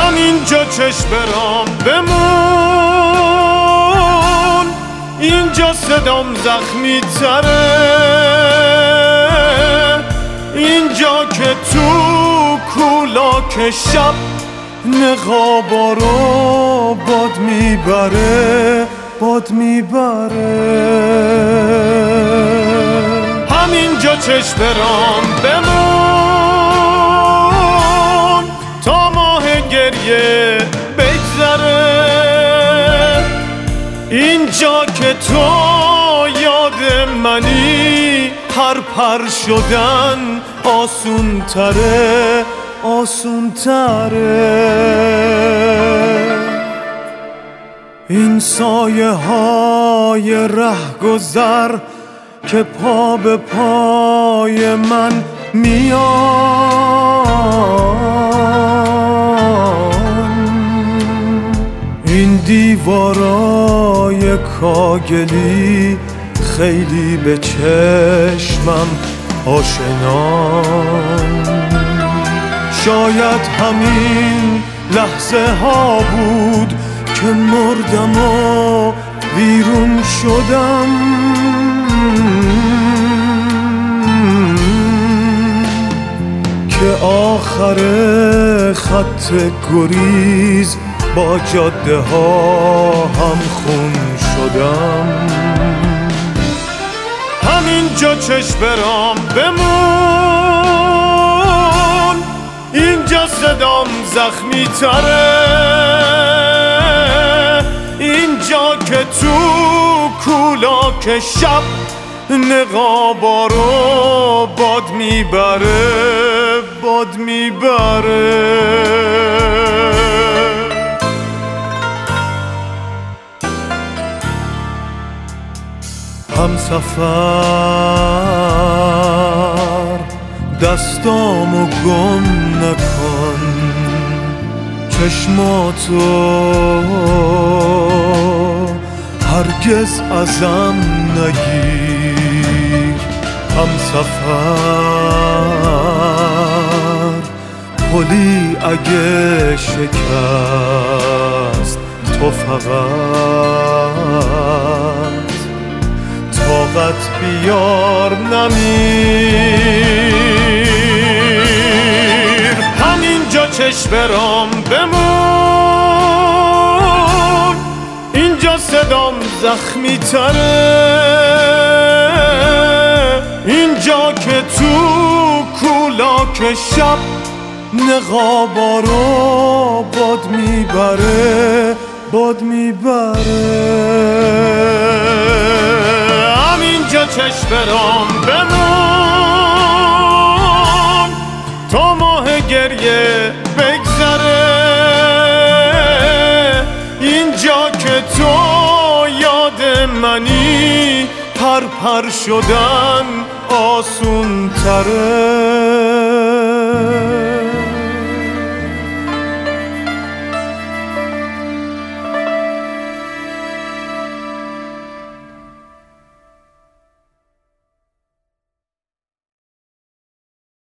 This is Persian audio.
همینجا چشم برام بمون، اینجا صدام زخمی تره، اینجا که تو کولاک شب نقابا رو باد میبره، باد میبره. همینجا چشم برام بمون تا ماه گریه بگذره، اینجا که تو یاد منی هر پر شدن آسون تره، آسون تره. این سایه های رهگذر که پا به پای من میان، این دیوارای کاگلی خیلی به چشمم آشنان. شاید همین لحظه ها بود که مردم و ویرون شدم، که آخر خط گریز با جاده ها هم خون شدم. همینجا چشم برام بمون، اینجا صدام زخمی تره، اینجا که تو کولاک شب نقابا رو باد میبره، باد میبره. همسفر دستامو گم نکن، چشماتو هرگز ازم نگیر. همسفر پلی اگه شکست تو فقط طاقت بیار نمیر. همینجا چشم برام بمون، اینجا صدام زخمی تره، اینجا که تو کولاک شب نقابا رو باد میبره، باد میبره. همینجا چشم برام بمون تا ماه گریه بگذره، اینجا که تو یاد منی هر پر شدن آسون تره.